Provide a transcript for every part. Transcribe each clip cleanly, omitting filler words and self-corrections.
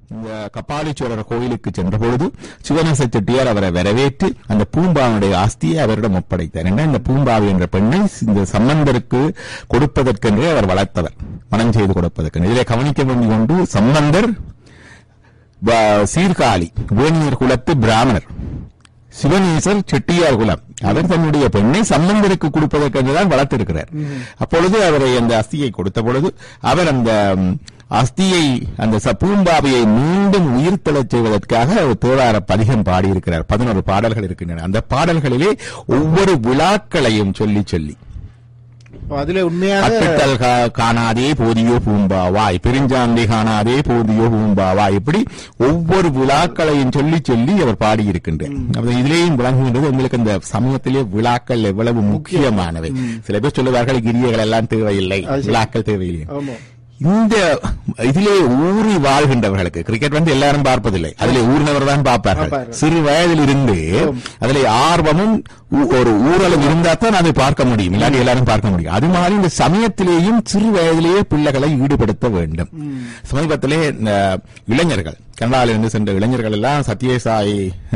இந்த கபாலீஸ்வரர் கோயிலுக்கு சென்ற பொழுது சிவனேச செட்டியார் அவரை வரவேற்று அந்த பூம்பாவுடைய ஆஸ்தியை அவரிடம் ஒப்படைத்தார். ஏன்னா இந்த பூம்பாவி என்ற பெண்ணை இந்த சம்பந்தருக்கு கொடுப்பதற்கென்றே அவர் வளர்த்தவர், மனம் செய்து கொடுப்பதற்கு. இதிலே கவனிக்க வேண்டிய ஒன்று, சம்பந்தர் சீர்காழி வேணியர் குலத்து பிராமணர், சிவனேசர் செட்டியார் குலம். அவர் தன்னுடைய பெண்ணை சம்பந்தருக்கு கொடுப்பதற்கென்றுதான் வளர்த்திருக்கிறார். அப்பொழுது அவரை அந்த அஸ்தியை கொடுத்த பொழுது அவர் அந்த அஸ்தியை, அந்த பூம்பாவியை மீண்டும் உயிர்த்தெழச் செய்வதற்காக தேவார பதிகம் பாடியிருக்கிறார். 11 பாடல்கள் இருக்கின்றன. அந்த பாடல்களிலே ஒவ்வொரு விழாக்களையும் சொல்லி சொல்லி, அதுல உண்மையாக அப்பிட்டல் காணாதே போதியோ பூம்பாவாய், பெருஞ்சாந்தி காணாதே போதியோ பூம்பாவாய், இப்படி ஒவ்வொரு விழாக்களையும் சொல்லி சொல்லி அவர் பாடியிருக்கின்றார். இதிலேயும் விளங்குகின்றது உங்களுக்கு இந்த சமூகத்திலே விழாக்கள் எவ்வளவு முக்கியமானவை. சில பேர் சொல்லுவார்கள் கிரியைகள் எல்லாம் தேவையில்லை, விழாக்கள் தேவையில்லை. இந்த இதிலே ஊறி வாழ்கின்றவர்களுக்கு கிரிக்கெட் எல்லாரும் பார்ப்பதில்லை, அதிலே ஊர்னவர் தான் பார்ப்பார்கள். சிறு வயதில் இருந்து அதிலே ஆர்வமும் ஒரு ஊரலும் இருந்தா தான் அதை பார்க்க முடியும், இல்லாட்டி எல்லாரும் பார்க்க முடியும். அது மாதிரி இந்த சமயத்திலேயும் சிறு வயதிலேயே பிள்ளைகளை ஈடுபடுத்த வேண்டும். சமீபத்திலே இளைஞர்கள், கனடாவிலிருந்து சென்ற இளைஞர்கள் எல்லாம் சத்யசாயி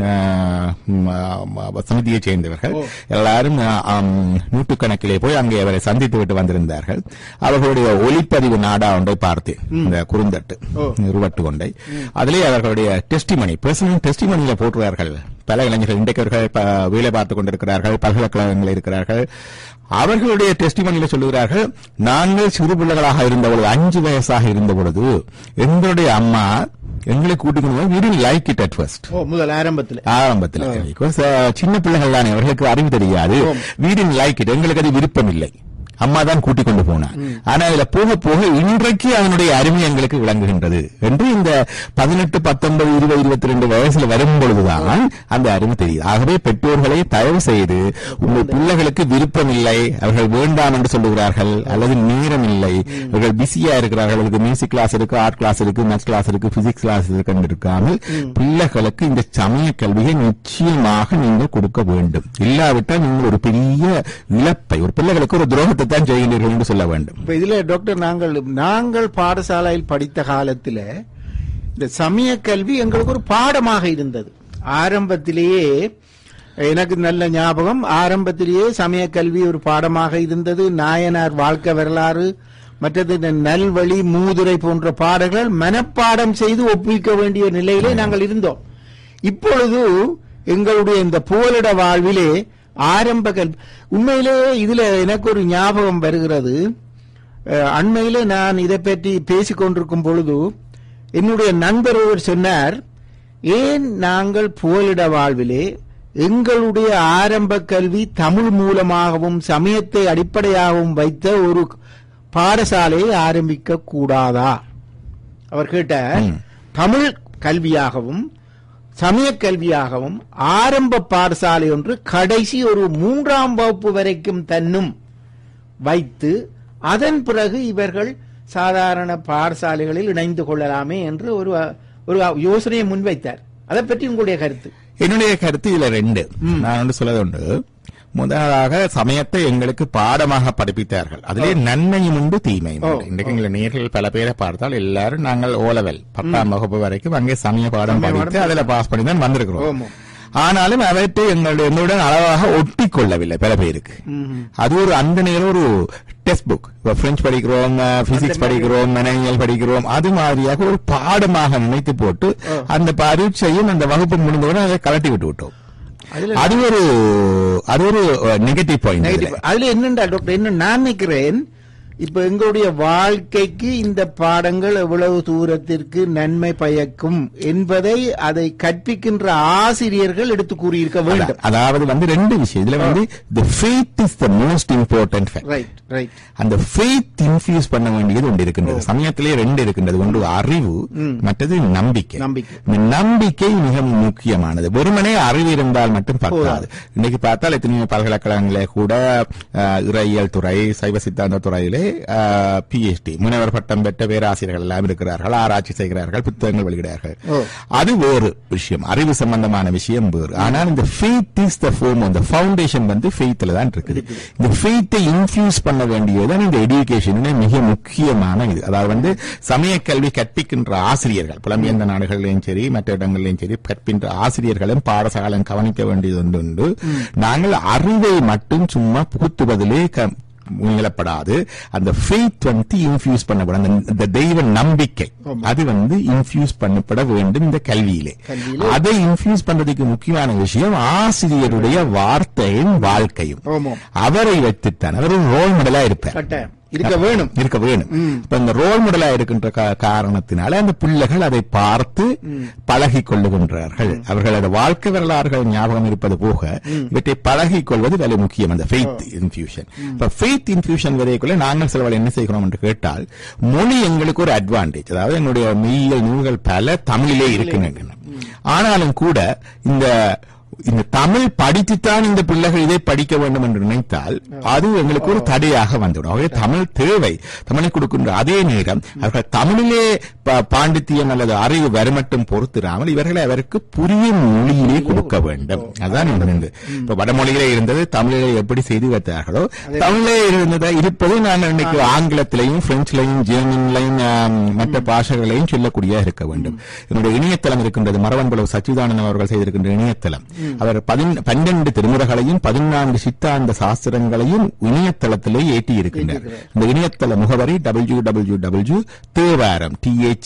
சமிதியை சேர்ந்தவர்கள் எல்லாரும் நூற்றுக்கணக்கிலே போய் அங்கே அவரை சந்தித்து விட்டு வந்திருந்தார்கள். அவர்களுடைய ஒளிப்பதிவு நாடா ஒன்றை பார்த்தேன், இந்த குறுந்தட்டு உருவட்டு கொண்டை. அதிலே அவர்களுடைய டெஸ்டிமனி, பர்சனல் டெஸ்டிமனியில போட்டுறார்கள். பல இளைஞர்கள் இன்றைக்கு வேலை பார்த்துக் கொண்டிருக்கிறார்கள், பல்கலைக்கழகங்களில் இருக்கிறார்கள். அவர்களுடைய டெஸ்டிமனியில சொல்லுகிறார்கள், நாங்கள் சிறு பிள்ளைகளாக இருந்த பொழுது, 5 வயசாக இருந்த பொழுது எங்களுடைய அம்மா எங்களை கூட்டிக் கொண்டு we didn't like it at first. முதல் ஆரம்பத்தில் சின்ன பிள்ளைகள் தானே, அவர்களுக்கு அறிவு தெரியாது. we didn't like it, எங்களுக்கு அது விருப்பம் இல்லை, அம்மா தான் கூட்டிக் கொண்டு போனார். ஆனா இதுல போக போக இன்றைக்கு அதனுடைய அருமை எங்களுக்கு விளங்குகின்றது என்று இந்த 18, 19, 20, 22 வயசுல வரும் பொழுதுதான் அந்த அருமை தெரியுது. ஆகவே பெற்றோர்களை தயவு செய்து, உங்கள் பிள்ளைகளுக்கு விருப்பம் இல்லை, அவர்கள் வேண்டாம் என்று சொல்லுகிறார்கள், அல்லது நேரம் இல்லை, அவர்கள் பிஸியா இருக்கிறார்கள், அவர்களுக்கு மியூசிக் கிளாஸ் இருக்கு, ஆர்ட் கிளாஸ் இருக்கு, மேத்ஸ் கிளாஸ் இருக்கு, பிசிக்ஸ் கிளாஸ் இருக்கு இருக்காமல் பிள்ளைகளுக்கு இந்த சமய கல்வியை நிச்சயமாக நீங்கள் கொடுக்க வேண்டும். இல்லாவிட்டால் நீங்கள் ஒரு பெரிய இழப்பை, ஒரு பிள்ளைகளுக்கு ஒரு துரோகத்தை தான் செய்கிறீர்கள் என்று சொல்ல வேண்டும். இப்ப இதுல டாக்டர், நாங்கள் பாடசாலையில் படித்த காலத்தில் இந்த சமய கல்வி எங்களுக்கு ஒரு பாடமாக இருந்தது. ஆரம்பத்திலேயே எனக்கு நல்ல ஞாபகம், ஆரம்பத்திலேயே சமய கல்வி ஒரு பாடமாக இருந்தது. நாயனார் வாழ்க்கை வரலாறு, மற்றது நல்வழி, மூதுரை போன்ற பாடல்கள் மனப்பாடம் செய்து ஒப்புவிக்க வேண்டிய நிலையிலே நாங்கள் இருந்தோம். இப்பொழுது எங்களுடைய இந்த புகலிட வாழ்விலே ஆரம்ப கல்வி, உண்மையிலே இதுல எனக்கு ஒரு ஞாபகம் வருகிறது. அண்மையிலே நான் இதை பற்றி பேசிக் கொண்டிருக்கும் பொழுது என்னுடைய நண்பர் ஒருவர் சொன்னார், ஏன் நாங்கள் புகலிட வாழ்விலே எங்களுடைய ஆரம்ப கல்வி தமிழ் மூலமாகவும் சமயத்தை அடிப்படையாகவும் வைத்த ஒரு பாடசாலையை ஆரம்பிக்க கூடாதா? அவர் கேட்டார். தமிழ் கல்வியாகவும் சமய கல்வியாகவும் ஆரம்ப பாடசாலை ஒன்று கடைசி ஒரு 3ஆம் வகுப்பு வரைக்கும் தன்னும் வைத்து அதன் பிறகு இவர்கள் சாதாரண பாடசாலைகளில் இணைந்து கொள்ளலாமே என்று ஒரு யோசனையை முன்வைத்தார். அதை பற்றி உங்களுடைய கருத்து? என்னுடைய கருத்து இதுல 2. நான் ஒன்று சொல்வது உண்டு. முதலாக சமயத்தை எங்களுக்கு பாடமாக படிப்பித்தார்கள். அதிலே நன்மையும் உண்டு, தீமையும் உண்டு. இன்றைக்கு எங்களை நேர்கள் பல பேரை பார்த்தால் எல்லாரும் நாங்கள் ஓலவெல் 10ஆம் வகுப்பு வரைக்கும் அங்கே சமய பாடம் படித்து அதில் பாஸ் பண்ணி தான் வந்திருக்கிறோம். ஆனாலும் அவற்றை எங்களுடன் அளவாக ஒட்டி கொள்ளவில்லை பல பேருக்கு. அது ஒரு அந்த நேரம் ஒரு டெக்ஸ்ட் புக், பிரெஞ்சு படிக்கிறோம், பிசிக்ஸ் படிக்கிறோம், மனவியல் படிக்கிறோம், அது மாதிரியாக ஒரு பாடமாக நினைத்து போட்டு அந்த பரீட்சையும் அந்த வகுப்பு முடிந்தவுடன் அதை கலட்டி விட்டோம். அது ஒரு நெகட்டிவ் பாயிண்ட். அதுல என்னண்டா டாக்டர், என்ன நான் நினைக்கிறேன், இப்ப எங்களுடைய வாழ்க்கைக்கு இந்த பாடங்கள் எவ்வளவு தூரத்திற்கு நன்மை பயக்கும் என்பதை அதை கற்பிக்கின்ற ஆசிரியர்கள் எடுத்து கூறியிருக்க வேண்டும். அதாவது 2 விஷயம் இதுல the faith is the most important fact. Right. அந்த faith infuse பண்ண வேண்டியது ஒன்று இருக்கின்றது. சமயத்திலே 2 இருக்கின்றது. ஒன்று அறிவு, மற்றது நம்பிக்கை. நம்பிக்கை மிக முக்கியமானது. வெறுமனே அறிவு இருந்தால் மட்டும் பத்தாது. இன்னைக்கு பார்த்தால் எத்தனையோ பல்கலைக்கழகங்களே கூட இறையியல் துறை, சைவ சித்தாந்த துறையிலே PhD முனைவர் பட்டம் பெற்ற பேராசிரியர்கள் எல்லாம் இருக்கிறார்கள், ஆராய்ச்சி செய்கிறார்கள், புத்தகங்கள் வெளியிடார்கள். அது வேறு விஷயம், அறிவு சம்பந்தமான விஷயம் வேறு. ஆனால் இந்த faith is the form, அந்த ஃபவுண்டேஷன் வந்து faithல தான் இருக்குது. இந்த faith-ஐ இன்ஃபியூஸ் பண்ண வேண்டியதுதான் இந்த எடுகேஷன் மிக முக்கியமான இது. அதாவது வந்து சமய கல்வி கற்பிக்கின்ற ஆசிரியர்கள் புலம்பெயர்ந்த நாடுகளிலும் சரி மற்ற இடங்களிலும் சரி கற்பின்ற ஆசிரியர்களும் பாடசாலையும் கவனிக்க வேண்டியது ஒன்று. நாங்கள் அறிவை மட்டும் சும்மா புகுத்துவதிலே முயலப்படாது. அந்த ஃபெய்த் வந்து இன்ஃபியூஸ் பண்ணப்படும், அந்த தெய்வ நம்பிக்கை அது வந்து இன்ஃபியூஸ் பண்ணப்பட வேண்டும் இந்த கல்வியிலே. அதை இன்ஃபியூஸ் பண்றதுக்கு முக்கியமான விஷயம் ஆசிரியருடைய வார்த்தையும் வாழ்க்கையும். அவரை வைத்துத்தான் அவர் ரோல் மாடலா இருப்பார், இருக்க வேணும். இப்ப இந்த ரோல் மாடலா இருக்கின்ற காரணத்தினால அந்த பிள்ளைகள் அதை பார்த்து பழகி கொள்ளுகின்றார்கள். அவர்களோட வாழ்க்கை வரலாறுகள் ஞாபகம் இருப்பது போக இவற்றை பழகி கொள்வது வேலை முக்கியம், அந்த ஃபெய்த் இன்ஃபியூஷன். இப்ப ஃபெய்த் இன்ஃபியூஷன் வரைக்குள்ள நாங்கள் சிலவர்கள் என்ன செய்கிறோம் என்று கேட்டால், மொழி எங்களுக்கு ஒரு அட்வான்டேஜ். அதாவது என்னுடைய மெய்யியல் நூல்கள் பல தமிழிலே இருக்கின்றன. ஆனாலும் கூட இந்த தமிழ் படித்துத்தான் இந்த பிள்ளைகள் இதை படிக்க வேண்டும் என்று நினைத்தால் அது எங்களுக்கு ஒரு தடையாக வந்துவிடும். ஆகவே தமிழ் தேவை, தமிழை கொடுக்கின்ற அதே நேரம் அவர்கள் தமிழிலே பாண்டித்தியம் அல்லது அறிவு வரமட்டும் பொறுத்திராமல் இவர்களை அவருக்கு புரியும் மொழியிலே கொடுக்க வேண்டும். அதுதான் இப்ப வடமொழியிலே இருந்தது தமிழிலே எப்படி செய்து வைத்தார்களோ தமிழிலே இருப்பது நான் இன்னைக்கு ஆங்கிலத்திலையும் பிரெஞ்சிலையும் ஜெர்மனிலையும் மற்ற பாஷைகளையும் சொல்லக்கூடிய இருக்க வேண்டும். என்னுடைய இணையதளம் இருக்கின்றது, மரவன்புலவு சச்சிதானந்தன் அவர்கள் செய்திருக்கின்ற இணையதளம். அவர் 12 திருமுறைகளையும் 14 சித்தாந்த சாஸ்திரங்களையும் இணையதளத்திலே ஏற்றி இருக்கின்றார். இந்த இணையதள முகவரி www.thevaram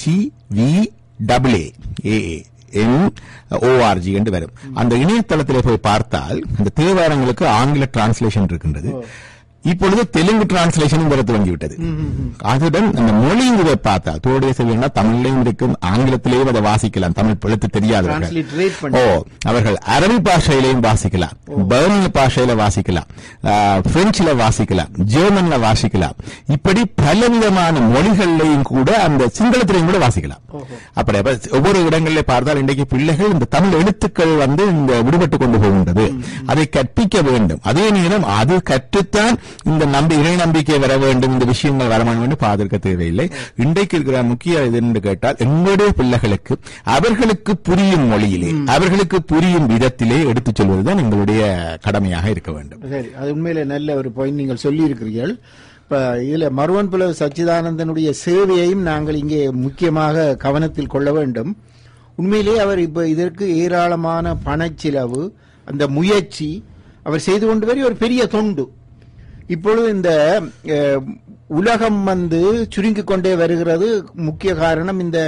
THEVAAM.org என்று வரும். அந்த இணையதளத்திலே போய் பார்த்தால் இந்த தேவாரங்களுக்கு ஆங்கில டிரான்ஸ்லேஷன் இருக்கின்றது. இப்பொழுது தெலுங்கு டிரான்ஸ்லேஷனும் வர துவங்கிவிட்டது. அதுடன் அந்த மொழி இதை பார்த்தால் தோடைய செய்யணும்னா தமிழ்லையும் இருக்கும், ஆங்கிலத்திலேயும் அதை வாசிக்கலாம். தமிழ் எழுத்து தெரியாதவர்கள் அவர்கள் அரபி பாஷையிலையும் வாசிக்கலாம், பர்மிய பாஷையில வாசிக்கலாம், பிரெஞ்சில வாசிக்கலாம், ஜெர்மன்ல வாசிக்கலாம். இப்படி பலவிதமான மொழிகளையும் கூட அந்த சிங்களத்திலையும் கூட வாசிக்கலாம். அப்படி ஒவ்வொரு இடங்களிலே பார்த்தால் இன்றைக்கு பிள்ளைகள் இந்த தமிழ் எழுத்துக்கள் வந்து இந்த விடுபட்டு கொண்டு போகின்றது. அதை கற்பிக்க வேண்டும். அதே நேரம் அது கற்றுத்தான் இந்த இறை நம்பிக்கை வர வேண்டும், இந்த விஷயங்கள் வர வேண்டும் என்று பார்த்திருக்க தேவையில்லை. இன்றைக்கு இருக்கிற முக்கிய இது என்று கேட்டால் எங்களுடைய பிள்ளைகளுக்கு அவர்களுக்கு புரியும் மொழியிலே அவர்களுக்கு புரியும் விதத்திலே எடுத்துச் சொல்வதுதான் எங்களுடைய கடமையாக இருக்க வேண்டும். சரி, அது உண்மையிலே நல்ல ஒரு பாயிண்ட் நீங்கள் சொல்லி இருக்கிறீர்கள். இப்ப இதுல மருவன்புலவு சச்சிதானந்தனுடைய சேவையையும் நாங்கள் இங்கே முக்கியமாக கவனத்தில் கொள்ள வேண்டும். உண்மையிலேயே அவர் இப்ப இதற்கு ஏராளமான பணச்செலவு, அந்த முயற்சி அவர் செய்து கொண்டு வர ஒரு பெரிய தொண்டு. இப்பொழுது இந்த உலகம் வந்து சுருங்கிக் கொண்டே வருகிறது. முக்கிய காரணம் இந்த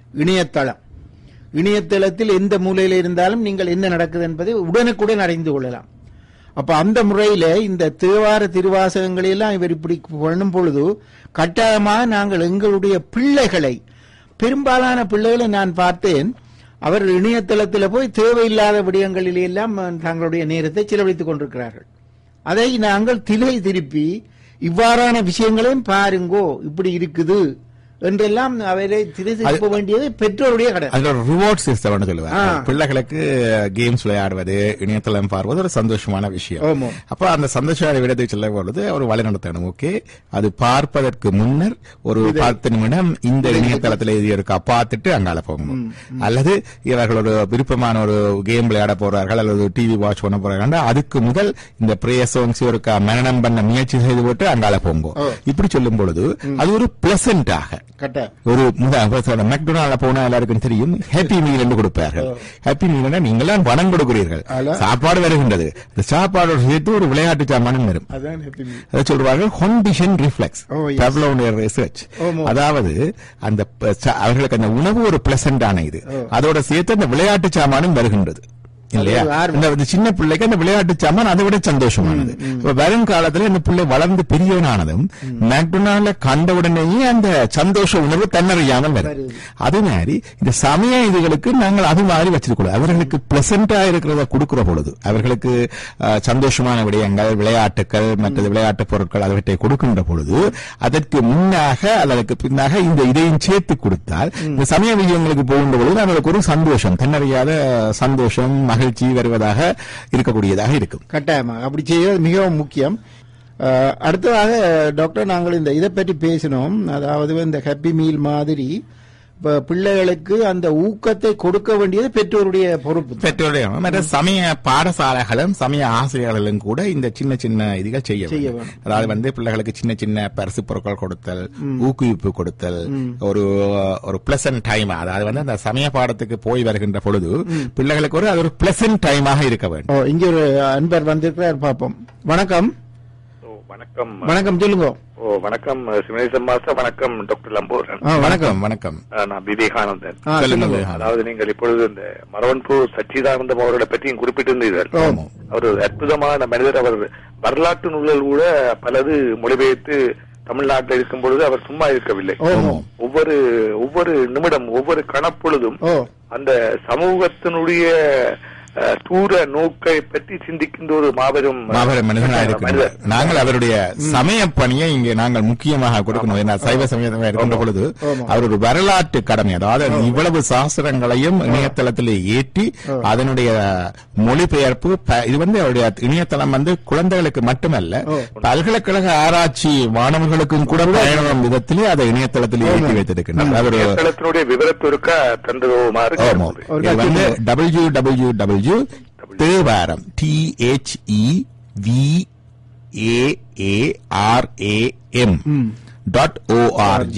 இணையதளத்தில் எந்த மூலையில் இருந்தாலும் நீங்கள் என்ன நடக்குது என்பதை உடனுக்குடன் அறிந்து கொள்ளலாம். அப்ப அந்த முறையில இந்த தேவார திருவாசகங்களை எல்லாம் இவர் இப்படி பண்ணும் பொழுது கட்டாயமாக நாங்கள் எங்களுடைய பிள்ளைகளை, பெரும்பாலான பிள்ளைகளை நான் பார்த்தேன், அவர் இணையதளத்தில் போய் தேவையில்லாத விடயங்களில் எல்லாம் தங்களுடைய நேரத்தை செலவழித்துக் கொண்டிருக்கிறார்கள். அதை நாங்கள் திரை திருப்பி இவ்வாறான விஷயங்களையும் பாருங்கோ இப்படி இருக்குது என்றெல்லாம் அவரை திருப்ப வேண்டியது பெற்றோருடைய கடமை. அதுல ஒரு ரிவார்ட் சிஸ்டம் சொல்லுவாங்க. பிள்ளைகளுக்கு கேம்ஸ் விளையாடுவது, இணையதளம் பார்ப்பது ஒரு சந்தோஷமான விஷயம். அப்ப அந்த சந்தோஷமான விடத்தை சொல்ல பொழுது அவர் வழி நடத்தணும். ஓகே, அது பார்ப்பதற்கு முன்னர் ஒரு 10 நிமிடம் இந்த இணையதளத்தில் இது இருக்கா பார்த்துட்டு அங்கால போகணும். அல்லது இவர்கள் ஒரு விருப்பமான ஒரு கேம் விளையாட போறார்கள் அல்லது டிவி வாட்ச் பண்ண போறாங்க, அதுக்கு முதல் இந்த பிரேயர் சாங்ஸ் ஒரு மனனம் பண்ண முயற்சி செய்து போட்டு அங்கால போங்க. இப்படி சொல்லும் பொழுது அது ஒரு பிளசண்டாக ஒரு மெக்டொனால்ட்ல போனா எல்லாருக்கும் தெரியும், ஹாப்பி மீல் என்று கொடுப்பார்கள். ஹாப்பி மீல் நீங்களாம் பணம் கொடுக்கிறீர்கள், சாப்பாடு வருகின்றது, இந்த சாப்பாடு சேர்த்து ஒரு விளையாட்டு சாமானும் வரும். அதை சொல்றாங்க கண்டிஷன் ரிஃப்ளெக்ஸ் பவ்லோவின் ரிசர்ச். அதாவது அந்த அவர்களுக்கு அந்த உணவு ஒரு பிளசண்டான இது, அதோட சேர்த்து அந்த விளையாட்டு சாமானும் வருகின்றது இல்லையா? இந்த சின்ன பிள்ளைக்கு அந்த விளையாட்டு சாமான் அதை விட சந்தோஷமானது. வரும் காலத்துல இந்த பிள்ளை வளர்ந்து பெரியவனானதும் மெக்டொனால்ட்ல கண்ட உடனேயே அந்த சந்தோஷ உணர்வு தன்னறியாமல் வரும். அதே மாதிரி இந்த சமய இதுகளுக்கு நாங்கள் அது மாதிரி வச்சிருக்கோம். அவர்களுக்கு பிளசண்டா இருக்கிறத கொடுக்கிற பொழுது, அவர்களுக்கு சந்தோஷமான விடயங்கள், விளையாட்டுகள், மற்றது விளையாட்டு பொருட்கள் அவற்றை கொடுக்கின்ற பொழுது அதற்கு முன்னாக அதற்கு பின்னாக இந்த இதையும் சேர்த்து கொடுத்தால் இந்த சமய விஷயங்களுக்கு போகின்ற பொழுது அவர்களுக்கு ஒரு சந்தோஷம், தன்னறியாத சந்தோஷம், மகிழ்ச்சி வருவதாக இருக்கக்கூடியதாக இருக்கும். கட்டாயமாக அப்படி செய்வது மிகவும் முக்கியம். அடுத்ததாக டாக்டர் நாங்கள் இதை பற்றி பேசினோம். அதாவது இந்த ஹாப்பி மீல் மாதிரி பிள்ளைகளுக்கு அந்த ஊக்கத்தை கொடுக்க வேண்டியது பெற்றோருடைய பொறுப்பு. பெற்றோருடைய மற்ற சமய பாடசாலைகளும் சமய ஆசிரியர்களும் கூட இந்த சின்ன சின்ன இதுகள் செய்ய வேண்டும். அதாவது பிள்ளைகளுக்கு சின்ன சின்ன பரிசு பொருட்கள் கொடுத்தல், ஊக்குவிப்பு கொடுத்தல், ஒரு பிளசன்ட் டைம், அதாவது அந்த சமய பாடத்துக்கு போய் வருகின்ற பொழுது பிள்ளைகளுக்கு அது ஒரு பிளசன்ட் டைமாக இருக்க வேண்டும். இங்க ஒரு அன்பர் வந்திருக்கிறார், பார்ப்போம். வணக்கம். வணக்கம். வணக்கம், சொல்லுங்க. வணக்கம் சிவனேசன் மாஸ்டர். வணக்கம் டாக்டர் லம்போதரன். வணக்கம். வணக்கம். நான் விவேகானந்தன். அதாவது நீங்கள் இப்பொழுது இந்த மரவன்பு சச்சிதானந்தம் அவர்களை பற்றியும் குறிப்பிட்டிருந்தீர்கள். அவர் அற்புதமான மனிதர். அவர் வரலாற்று நூல்கள் கூட பலது மொழிபெயர்த்து தமிழ்நாட்டில் இருக்கும் பொழுது அவர் சும்மா இருக்கவில்லை. ஒவ்வொரு நிமிடம், ஒவ்வொரு கணப்பொழுதும் அந்த சமூகத்தினுடைய தூர நோக்கை பற்றி சிந்திக்கின்ற ஒரு மாபெரும் மனிதனாக இருக்கிறார். நாங்கள் அவருடைய சமய பணியை இங்கே நாங்கள் முக்கியமாக கொடுக்கணும். சைவ சமயமாக இருக்கின்ற பொழுது அவர் ஒரு வரலாற்று கடமை, அதாவது இவ்வளவு சாஸ்திரங்களையும் இணையதளத்தில் ஏற்றி அதனுடைய மொழிபெயர்ப்பு, இது அவருடைய இணையதளம் குழந்தைகளுக்கு மட்டுமல்ல பல்கலைக்கழக ஆராய்ச்சி மாணவர்களுக்கும் கூட பயணம் விதத்திலே அதை இணையதளத்தில் ஏற்றி வைத்திருக்கின்றார். அவருடைய விவரத்திற்க தந்துருமாறு www தேவாரம் THEVAARAM.org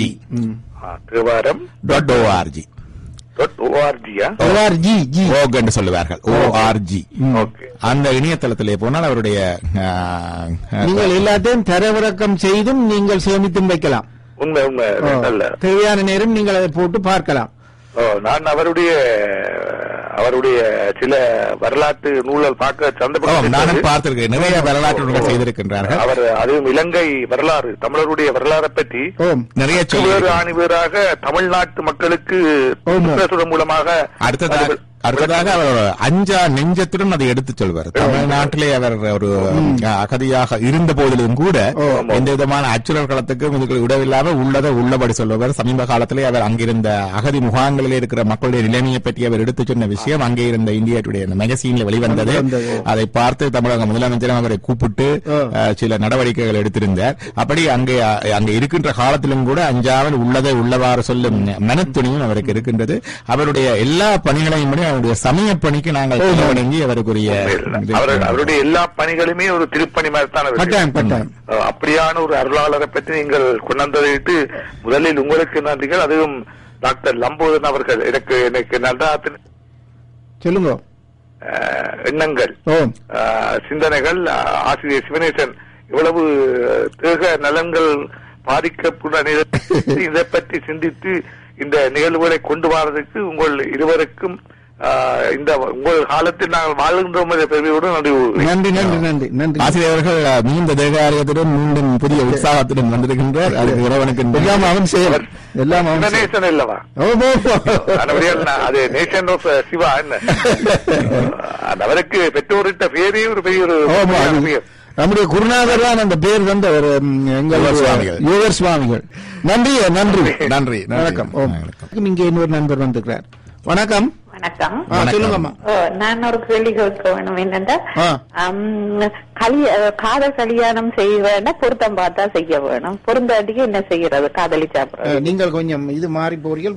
தேவாரம்.org என்று சொல்லுவார்கள். ORG அந்த இணையதளத்திலே போனால் அவருடைய நீங்கள் எல்லாத்தையும் தரவிறக்கம் செய்தும் நீங்கள் சேமித்தும் வைக்கலாம். உண்மை தேவையான நேரம் நீங்கள் அதை போட்டு பார்க்கலாம். நான் அவருடைய சில வரலாற்று நூல்கள் நானும் பார்த்திருக்கேன். நிறைய வரலாற்று நூல்கள் செய்திருக்கின்றார்கள். அவர் அதுவும் இலங்கை வரலாறு, தமிழருடைய வரலாறை பற்றி நிறைய ஆணிவேராக தமிழ்நாட்டு மக்களுக்கு மூலமாக அடுத்ததாக அவர் அஞ்சா நெஞ்சத்துடன் அதை எடுத்துச் சொல்வார். தமிழ்நாட்டிலே அவர் ஒரு அகதியாக இருந்த போதிலும் கூட எந்த விதமான அச்சுறல் களத்துக்கு விடவில்லாமல் உள்ளபடி சொல்லுவார். சமீப காலத்திலே அவர் அங்கிருந்த அகதி முகாம்களில் இருக்கிற மக்களுடைய நிலைமையை பற்றி அவர் எடுத்துச் சொன்ன விஷயம் அங்கே இருந்த இந்தியா டுடே மெகசீன்ல வெளிவந்தது. அதை பார்த்து தமிழக முதலமைச்சரும் அவரை கூப்பிட்டு சில நடவடிக்கைகள் எடுத்திருந்தார். அப்படி அங்கே இருக்கின்ற காலத்திலும் கூட அஞ்சாமல் உள்ளவாறு சொல்லும் மனத்துணியும் அவருக்கு இருக்கின்றது. அவருடைய எல்லா பணிகளையும் அவருடைய சமய பணிக்கு நாங்கள் வணங்கி அவருடைய எல்லா பணிகளுமே ஒரு திருப்பணி மாதிரி அப்படியான ஒரு அருளாளரை பற்றி நீங்கள் கொண்டதையிட்டு முதலில் உங்களுக்கு நன்றிகள். அதுவும் டாக்டர் லம்போதரன் அவர்கள் எனக்கு நல்லா சொல்லுங்க எண்ணங்கள், சிந்தனைகள், ஆசிரியர் சிவனேசன் இவ்வளவு தேக நலன்கள் பாதிக்கப்பட்ட இதை பற்றி சிந்தித்து இந்த நிகழ்வுகளை கொண்டு வரதுக்கு உங்கள் இருவருக்கும் இந்த உங்கள் காலத்தில் நாங்கள் வாழ்கின்றோம் நன்றி நன்றி நன்றி நன்றி. ஆசிரியர்கள் மீண்டும் தேகாரியத்துடன் மீண்டும் புதிய உற்சாகத்துடன் வந்திருக்கின்றார். அதுக்கு இறைவனுக்கு எல்லாம் அவன் செய்வார். எல்லாம் நேசன் இல்லவா? அது நேஷன் ஆஃப் சிவா. என்ன அவருக்கு பெற்றோரிட்ட பேரே ஒரு பெரிய ஒரு நம்முடைய குருநாதர் தான் அந்த பேர் வந்த ஒரு எங்கள் யோகர் சுவாமிகள். நன்றி நன்றி நன்றி. வணக்கம். இங்கே இன்னொரு நண்பர் வந்திருக்கிறார். வணக்கம். வணக்கம். சொல்லுங்கம்மா. நான் ஒரு கேள்வி கேட்க வேணும். என்னென்றா காதல் கல்யாணம் செய்ய வேண்டாம், பொருத்தம் பார்த்தா செய்ய வேணும். பொருந்தாட்டிக்கு என்ன செய்யறது? காதலி சாப்பிடுறது. நீங்கள் கொஞ்சம் இது மாறி போறீர்கள்.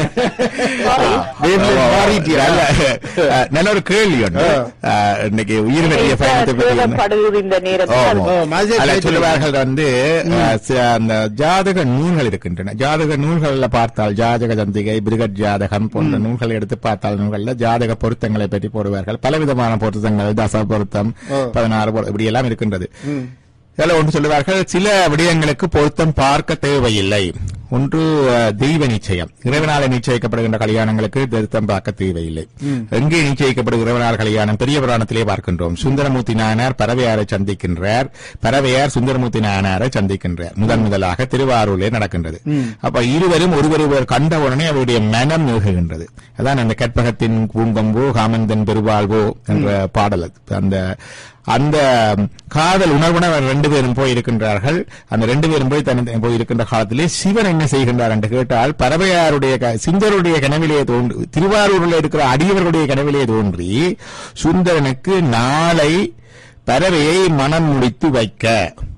நல்ல ஒரு கேள்வி இன்னைக்கு உயிரிழக்கிய பயணப்படுகிறது இந்த நேரத்தில் சொல்லுவார்கள். அந்த ஜாதக நூல்கள் இருக்கின்றன. ஜாதக நூல்கள்ல பார்த்தால் ஜாதக சந்திகை, பிருகட் ஜாதகம் போன்ற நூல்களை எடுத்து பார்த்தால் நூல்கள்ல ஜாதக பொருத்தங்களை பற்றி போடுவார்கள். பலவிதமான பொருத்தங்கள், தச பொருத்தம், 16 இப்படி எல்லாம் இருக்கின்றது. ஒன்று சொல்லுவார்கள், சில விடயங்களுக்கு பொருத்தம் பார்க்க தேவையில்லை. ஒன்று தெய்வ நிச்சயம், இறைவனால நிச்சயிக்கப்படுகின்ற கல்யாணங்களுக்கு பொருத்தம் பார்க்க தேவையில்லை. எங்கே நிச்சயிக்கப்படுகிற இறைவனார் கல்யாணம்? பெரிய புராணத்திலே பார்க்கின்றோம். சுந்தரமூர்த்தி நாயனார் பறவையாரை சந்திக்கின்றார், பறவையார் சுந்தரமூர்த்தி நாயனாரை சந்திக்கின்றார். முதலாக திருவாரூரிலே நடக்கின்றது. அப்ப இருவரும் ஒருவர் கண்ட உடனே அவருடைய மனம் நோகுகின்றது. அதான் அந்த கற்பகத்தின் பூங்கம்போ காமந்தன் பெருவாழ்வோ என்ற பாடல். அந்த காதல் உணர்வுடன் அவர் 2 பேரும் போயிருக்கின்றார்கள். அந்த 2 பேரும் போயிருக்கின்ற காலத்திலே சிவன் என்ன செய்கின்றார் என்று கேட்டால், பறவையாருடைய சுந்தருடைய கனவிலே தோன்றி, திருவாரூரில் இருக்கிற அடியவர்களுடைய கனவிலே தோன்றி சுந்தரனுக்கு நாளை பறவையை மனம் முடித்து வைக்க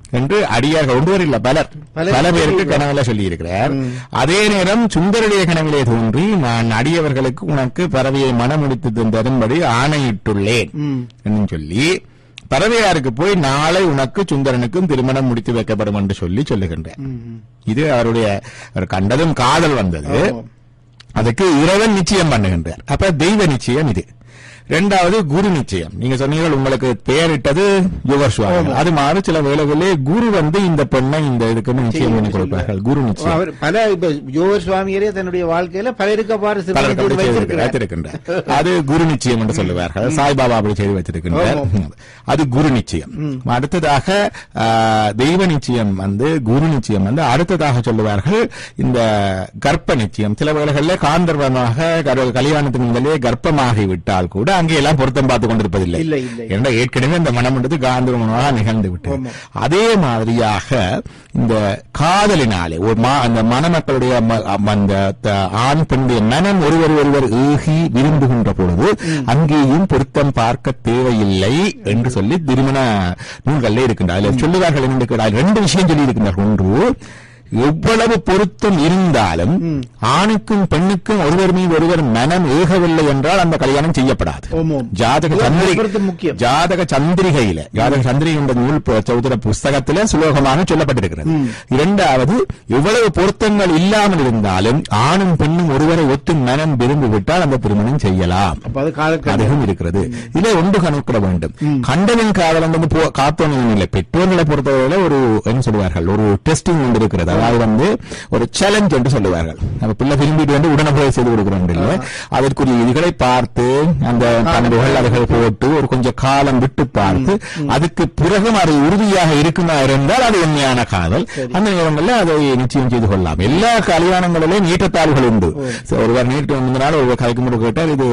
என்று அடியார்கள் ஒன்றுவர் இல்ல பல பேருக்கு கனவுல சொல்லி இருக்கிறார். அதே நேரம் சுந்தருடைய கனவிலே தோன்றி நான் அடியவர்களுக்கு உனக்கு பறவையை மனமுடித்து தரும்படி ஆணையிட்டுள்ளேன் என்று சொல்லி பறவையாருக்கு போய் நாளை உனக்கு சுந்தரனுக்கும் திருமணம் முடித்து வைக்கப்படும் என்று சொல்லுகின்றார். இது அவருடைய கண்டதும் காதல் வந்தது. அதுக்கு இறைவன் நிச்சயம் பண்ணுகின்றார். அப்ப தெய்வ நிச்சயம் இது. இரண்டாவது குரு நிச்சயம். நீங்க சொன்னீர்கள் உங்களுக்கு பெயரிட்டது யுவர் சுவாமி. அது மாதிரி சில வேளைகளிலே குரு இந்த பெண்ணை இந்த இதுக்கு நிச்சயம் பண்ணி கொடுப்பார்கள். குரு நிச்சயம் பல யுவர் சுவாமியரே தன்னுடைய வாழ்க்கையில பலருக்கு வைத்திருக்கின்றார். அது குரு நிச்சயம் என்று சொல்லுவார்கள். சாய்பாபா அப்படி செய்து வைத்திருக்கின்றார். அது குரு நிச்சயம். அடுத்ததாக தெய்வ நிச்சயம் குரு நிச்சயம் அடுத்ததாக சொல்லுவார்கள் இந்த கர்ப்ப நிச்சயம். சில வேளைகளில் காந்தர்வமாக கல்யாணத்துக்கு முதலே கர்ப்பமாகிவிட்டால் கூட அங்கே எல்லாம் பொருத்தம் பார்த்துக் கொண்டிருப்பதில்லை. ஏன்னா ஏற்கனவே இந்த மனம் காந்தர்வமாக நிகழ்ந்து விட்டது. அதே மாதிரியாக இந்த காதலினாலே அந்த மணமக்களுடைய அந்த ஆண் பெண்ணுடைய மனம் ஒருவர் ஏகி விரும்புகின்ற பொழுது அங்கேயும் பொருத்தம் பார்க்க தேவையில்லை என்று சொல்லி திருமண நூல்களில் இருக்கின்றார். சொல்லுவார்கள் என்று ரெண்டு விஷயம் சொல்லி இருக்கின்றார். ஒன்று, எவ்வளவு பொருத்தம் இருந்தாலும் ஆணுக்கும் பெண்ணுக்கும் ஒருவர் மீது ஒருவர் மனம் ஏகவில்லை என்றால் அந்த கல்யாணம் செய்யப்படாது. ஜாதக சந்திரிகையில ஜாதக சந்திரிகை என்ற நூல் சௌதர புஸ்தகத்தில சுலோகமாக சொல்லப்பட்டிருக்கிறது. இரண்டாவது, எவ்வளவு பொருத்தங்கள் இல்லாமல் இருந்தாலும் ஆணும் பெண்ணும் ஒருவரை ஒத்து மனம் விரும்பிவிட்டால் அந்த திருமணம் செய்யலாம். அதுவும் இருக்கிறது. இதை ஒன்று கணக்கிட வேண்டும். கண்டனின் காதல் காத்தவனும் இல்லை. பெற்றோர்களை பொறுத்தவரையில ஒரு என்ன சொல்வார்கள், ஒரு டெஸ்டிங் ஒன்று இருக்கிறது. அதாவது ஒரு சேலஞ்ச் என்று சொல்லுவார்கள். நம்ம பிள்ளை விரும்பிட்டு உடனே போய் செய்து கொடுக்கிறோம் இல்லை. அதற்குரிய இதுகளை பார்த்து அந்த பண்புகள் அவைகள் போட்டு ஒரு கொஞ்சம் காலம் விட்டு பார்த்து அதுக்கு பிறகும் அது உறுதியாக இருக்குமா இருந்தால் அது உண்மையான காதல். அந்த நேரங்களில் அதை நிச்சயம் செய்து கொள்ளலாம். எல்லா கல்யாணங்களிலும் நீட்டத்தாள்கள் உண்டு. ஒருவர் நீட்டு வந்தனால ஒருவர் கலைக்கு முறை கேட்டால் இது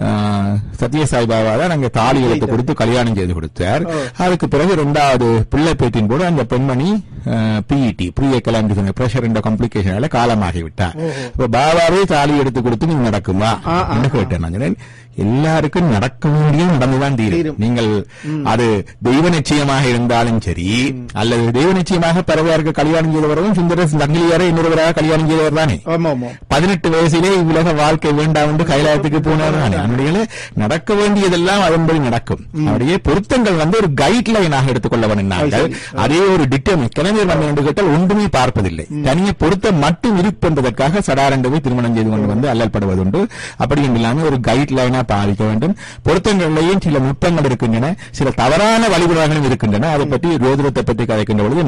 சத்ய பாபா தான் அங்கே தாலி எடுத்து கொடுத்து கல்யாணம் செய்து கொடுத்தார். அதுக்கு பிறகு இரண்டாவது பிள்ளை பேட்டின் போது அந்த பெண்மணி பிஇடி ப்ரீ பிரஷர் என்ற காம்ப்ளிகேஷனால காலமாகிவிட்டார். பாபாவே தாலி எடுத்து கொடுத்து நீங்க நடக்குமா என்று கேட்டேன். நான் எல்லாருக்கும் நடக்க வேண்டிய நடந்துதான் தீரும். நீங்கள் அது தெய்வ நிச்சயமாக இருந்தாலும் சரி, அல்லது தெய்வ நிச்சயமாக பறவையாருக்கு கல்யாணம் செய்தவரும் சுந்தர தங்கிலியாரை இன்னொருவராக கல்யாணம் செய்தவர் தானே. 18 வயசிலே இவ்வுலக வாழ்க்கை வேண்டாம் என்று கைலாயத்துக்கு போனவர் தானே. அதனுடைய நடக்க வேண்டியதெல்லாம் அதன்படி நடக்கும். அவருடைய பொருத்தங்கள் ஒரு கைட்லைனாக எடுத்துக்கொள்ள வேண்டார்கள். அதே ஒரு டிட்டர்மின் கிளம்பி வந்து என்று கேட்டால் ஒன்றுமே பார்ப்பதில்லை. தனியே பொருத்தம் மட்டும் இருப்பதற்காக சடாரண்டவை திருமணம் செய்து கொண்டு அல்லல்படுவதுண்டு. அப்படி இல்லாமல் ஒரு கைட்லைனா பாதிக்க வேண்டும். பொருத்தங்களிலேயும் சில நுட்பங்கள் இருக்கின்றன, சில தவறான வழிமுறைகளும் இருக்கின்றன. அதை பற்றி ரோதிரத்தை பற்றி கதைக்கின்ற பொழுது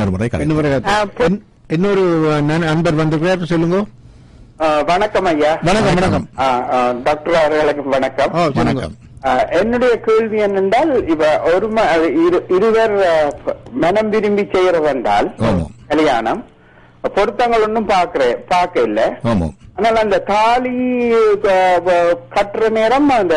இன்னொரு அன்பர் வந்து சொல்லுங்க. வணக்கம் ஐயா. வணக்கம். டாக்டர் அவர்களுக்கு வணக்கம். வணக்கம். என்னுடைய கேள்வி என்னென்றால், இருவர் மனம் விரும்பி செய்யறவென்றால் கல்யாணம் பொருத்தங்கள் ஒன்றும் பார்க்க இல்ல. ஆனால் அந்த தாலி கட்டுற நேரம் அந்த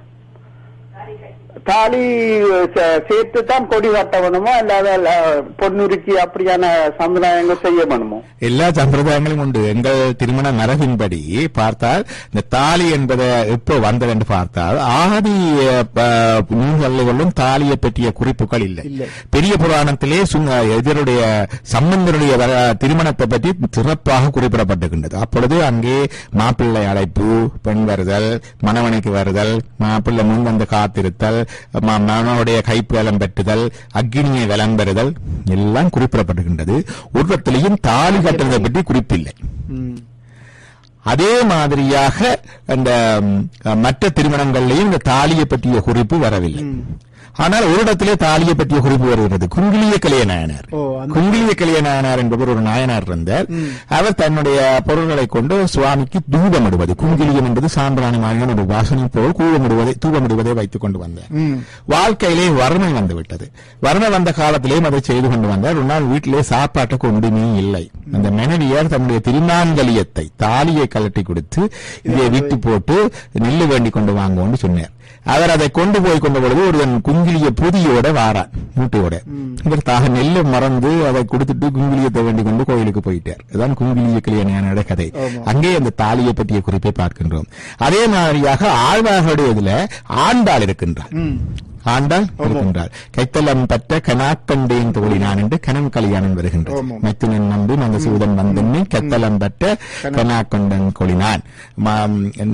தாலி சேர்த்து தான் கொடி கட்டணுமோ, இல்லாத பொன்னுருக்கி அப்படியான சம்பிரதாயங்கள் செய்யணுமோ? எல்லா சம்பிரதாயங்களும் உண்டு. எங்கள் திருமண மரபின்படி பார்த்தால் இந்த தாலி என்பதை எப்போ வந்தது என்று பார்த்தால் ஆதி நூல்களிலும் தாலியை பற்றிய குறிப்புகள் இல்லை. பெரிய புராணத்திலே இதனுடைய சம்பந்தருடைய திருமணத்தை பற்றி சிறப்பாக குறிப்பிடப்பட்டிருக்கின்றது. அப்பொழுது அங்கே மாப்பிள்ளை அழைப்பு, பெண் வருதல், மணவனைக்கு வருதல், மாப்பிள்ளை முன் வந்து காத்திருத்தல், மகனுடைய கைப்பலம் பெற்றுதல், அக்னியை வலம் பெறுதல் எல்லாம் குறிப்பிடப்பட்டிருக்கின்றது. ஒருவத்திலையும் தாலி கட்டுறதை பற்றி குறிப்பில்லை. அதே மாதிரியாக அந்த மற்ற திருமணங்களிலையும் இந்த தாலியை பற்றிய குறிப்பு வரவில்லை. ஆனால் ஒரு இடத்திலே தாலியை பற்றிய குறிப்பு வருகிறது. குங்கிலிய கலிய நாயனார். குங்கிலிய கலிய நாயனார் என்பவர் ஒரு நாயனார் இருந்தார். அவர் தன்னுடைய பொருள்களை கொண்டு சுவாமிக்கு தூபமிடுவது, குங்கிலியம் என்பது சாம்பிராணி மாதிரியான ஒரு வாசனை போல் தூபமிடுவதை வைத்துக் கொண்டு வந்தார். வாழ்க்கையிலே வறுமை வந்துவிட்டது. வறுமை வந்த காலத்திலேயும் அதை செய்து கொண்டு வந்தார். ஒரு நாள் வீட்டிலே சாப்பாட்டுக்கு ஒன்றுமே இல்லை. அந்த மனைவியார் தன்னுடைய திருநாங்கலியத்தை தாலியை கலட்டி கொடுத்து இதை விட்டு போட்டு நெல்லு வேண்டி கொண்டு வாங்குவோம்னு சொன்னார். அவர் அதை கொண்டு போய் கொண்ட பொழுது ஒரு குங்கிலிய புதியோட வாரார் மூட்டையோட. இவர் தாக நெல்லை மறந்து அதை கொடுத்துட்டு குங்கிலியத்தை வேண்டி கொண்டு கோயிலுக்கு போயிட்டார். அதுதான் குங்கிலிய கல்யாண கதை. அங்கே அந்த தாலியை பற்றிய குறிப்பை பார்க்கின்றோம். அதே மாதிரியாக ஆழ்வார்களுடைய இதுல ஆண்டாள் இருக்கின்றார். ஆண்டாள் இருக்கின்றாள். கைத்தலம் பற்ற கனாக்கண்டேன் தோழினான் என்று கனம் கல்யாணம் வருகின்றது. மைத்துனன் நம்பி மந்தசூதன் வந்தெண்ணி கத்தலம் பற்ற கனாக்கண்டன் கொளினான். என்ன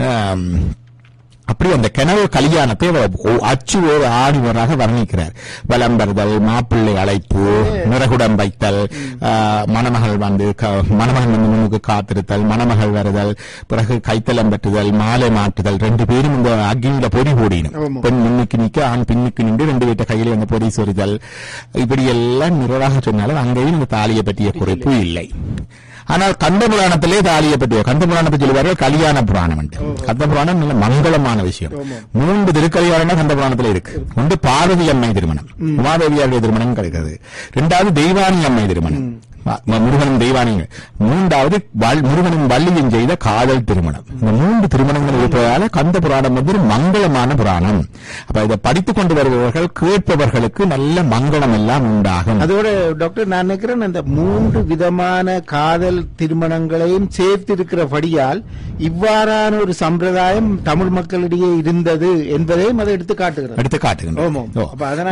அப்படி அந்த கனவு கல்யாணத்தை அச்சு ஒரு ஆணிவராக வர்ணிக்கிறார். வலம்பறுதல், மாப்பிள்ளை அழைப்பு, நிறகுடம் வைத்தல், மணமகள் வந்து முன்னுக்கு காத்திருத்தல், மணமகள் வருதல், பிறகு கைத்தலம் பெற்றுதல், மாலை மாற்றுதல், 2 பேரும் இந்த அக்னியில பொறி போடினும். பெண் முன்னுக்கு நிற்க, ஆண் பின்னுக்கு நின்று 2 வீட்டு கையில அந்த பொறி சொரிதல், இப்படி எல்லாம் நிறைவாக சொன்னாலும் அங்கேயும் இந்த தாலியை பற்றிய குறிப்பு இல்லை. ஆனால் கந்த புராணத்திலே தாலியை பற்றி கந்த புராணத்தை சொல்லுவார்கள் கல்யாண புராணம் என்று. கந்த புராணம் நல்ல மங்களமான விஷயம். 3 திருக்கல்யாணம் கந்த புராணத்தில் இருக்கு. ஒன்று பார்வதி அம்மை திருமணம், உமாதேவியாருடைய திருமணம் கிடைக்கிறது. 2வது தெய்வானி அம்மை திருமணம், முருகனும் தெய்வானியும். 3வது முருகனும் வள்ளியும் செய்த காதல் திருமணம். இந்த 3 திருமணங்கள் இருப்பதால கந்த புராணம் வந்து மங்களமான புராணம். அப்ப இதை படித்துக் கொண்டு வருபவர்கள் கேட்பவர்களுக்கு நல்ல மங்களம் எல்லாம் உண்டாகும். அதோட டாக்டர் நான் நினைக்கிறேன் அந்த 3 விதமான காதல் திருமணங்களையும் சேர்த்திருக்கிறபடியால் இவ்வாறான ஒரு சம்பிரதாயம் தமிழ் மக்களிடையே இருந்தது என்பதையும் அதை எடுத்து காட்டுகிறோம்.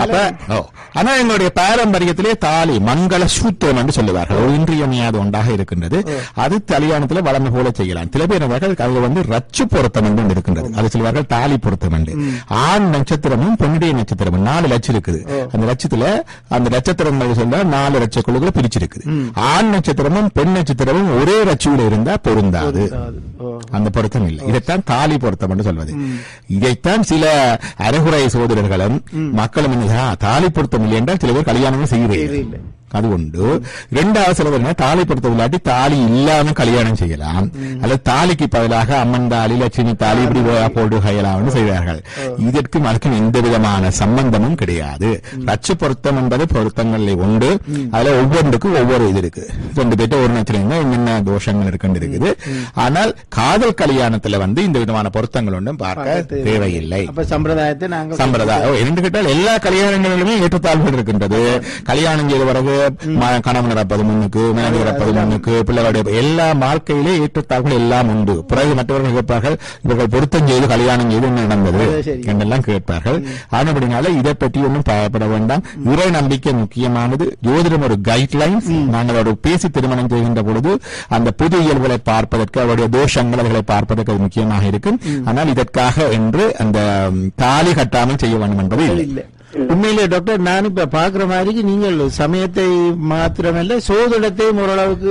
ஆனா எங்களுடைய பாரம்பரியத்திலே தாலி மங்கள சூத்திரம் என்று சொல்லுவார். இன்றியமையாத ஒன்றாக இருக்கின்றது. அது கல்யாணத்துல வளமை போல செய்யலாம். சில பேர் அது வந்து ரச்சு பொருத்தம் என்று இருக்கின்றது. அது சொல்வார்கள் தாலி பொருத்தம் என்று. ஆண் நட்சத்திரமும் பெண்ணுடைய நட்சத்திரமும் 4 லட்சம் இருக்குது. அந்த லட்சத்துல அந்த நட்சத்திரம் சொல்ல 4 லட்ச குழுக்களை பிரிச்சிருக்குது. ஆண் நட்சத்திரமும் பெண் நட்சத்திரமும் ஒரே ரச்சியில இருந்தா பொருந்தாது, அந்த பொருத்தம் இல்லை. இதைத்தான் தாலி பொருத்தம் என்று சொல்வது. இதைத்தான் சில அரைகுறை சோதரர்களும் மக்களும் தாலி பொருத்தம் இல்லை என்றால் சில பேர் கல்யாணமே செய்யறதில்லை. அது உண்டு. 2வது சிலவர் தாலி பொறுத்த இல்லாட்டி தாலி இல்லாம கல்யாணம் செய்யலாம், அல்லது தாலிக்கு பதிலாக அம்மன் தாலி, லட்சுமி தாலி இப்படி போட்டு கையலாம் செய்வார்கள். இதற்கும் அதுக்கும் எந்த விதமான சம்பந்தமும் கிடையாது. ரச்சு பொருத்தம் என்பது பொருத்தங்கள்ல உண்டு. அதுல ஒவ்வொன்றுக்கும் ஒவ்வொரு இது இருக்கு. 2 பேர்ட்ட ஒரு நட்சத்திரம் என்னென்ன தோஷங்கள் இருக்குது. ஆனால் காதல் கல்யாணத்துல வந்து இந்த விதமான பொருத்தங்கள் ஒன்றும் பார்க்க தேவையில்லை. சம்பிரதாயத்தை நாங்கள் சம்பிரதாயம் என்று கேட்டால் எல்லா கல்யாணங்களிலுமே ஏற்றத்தாழ்வுகள் இருக்கின்றது. கல்யாணம் செய்த பிறகு கணவன் இறப்பது முன்னுக்கு, மனைவி இறப்பது முன்னுக்கு, பிள்ளைகளுடைய எல்லா வாழ்க்கையிலே ஏற்றத்தாழ்வுகள் எல்லாம் உண்டு. பிறகு மற்றவர்கள் கேட்பார்கள், இவர்கள் பொருத்தம் செய்து கல்யாணம் செய்து என்ன நடந்தது என்றெல்லாம் கேட்பார்கள். ஆனபடினால இதை பற்றி ஒன்றும் பயப்பட வேண்டாம். இறை நம்பிக்கை முக்கியமானது. ஜோதிடம் ஒரு கைட்லைன்ஸ். நாங்கள் ஒரு பேசி திருமணம் செய்கின்ற பொழுது அந்த புது இயல்புகளை பார்ப்பதற்கு, அவருடைய தோஷங்கள் அவர்களை பார்ப்பதற்கு அது முக்கியமாக இருக்கும். ஆனால் இதற்காக என்று அந்த தாலி கட்டாமல் செய்ய வேண்டும் என்பது இல்லை. உண்மையிலே டாக்டர் நான் இப்ப பாக்குற மாதிரி நீங்கள் சமயத்தை மாத்திரமல்ல சோதிடத்தையும் ஓரளவுக்கு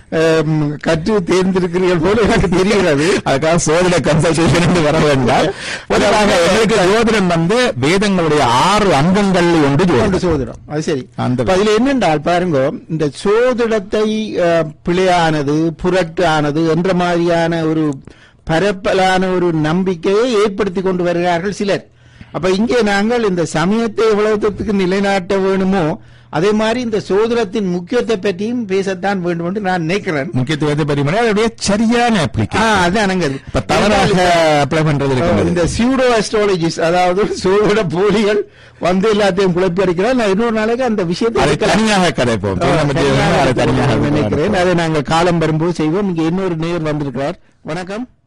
கற்று தேர்ந்திருக்கிறீர்கள் போல எனக்கு தெரிகிறது. அதுக்காக சோதிட கன்சல்டேஷன் வர வேண்டாம். எங்களுக்கு ஜோதிடம் வந்து வேதங்களுடைய 6 அங்கங்கள் ஒன்று சோதிடம். அது சரி. அதுல என்னென்றால் பாருங்க, இந்த சோதிடத்தை பிழையானது, புரட்டு ஆனது என்ற மாதிரியான ஒரு பரப்பலான ஒரு நம்பிக்கையை ஏற்படுத்தி கொண்டு வருகிறார்கள் சிலர். அப்ப இங்கே நாங்கள் இந்த சமயத்தை எவ்வளவுக்கு நிலைநாட்ட வேணுமோ அதே மாதிரி இந்த சோதனத்தின் முக்கியத்தை பற்றியும் பேசத்தான் வேண்டும் என்று நான் நினைக்கிறேன். முக்கியத்துவத்தை பற்றி சரியான இந்த சியூடோ அஸ்ட்ராலஜிஸ், அதாவது சோதிட போலிகள் வந்து எல்லாத்தையும் குழப்பி அடிக்கிறார். நான் இன்னொரு நாளைக்கு அந்த விஷயத்தை தனியாக கதைப்போம் நினைக்கிறேன். அதை நாங்கள் காலம் வரும்போது செய்வோம். இங்க இன்னொரு நேயர் வந்திருக்கிறார். வணக்கம்.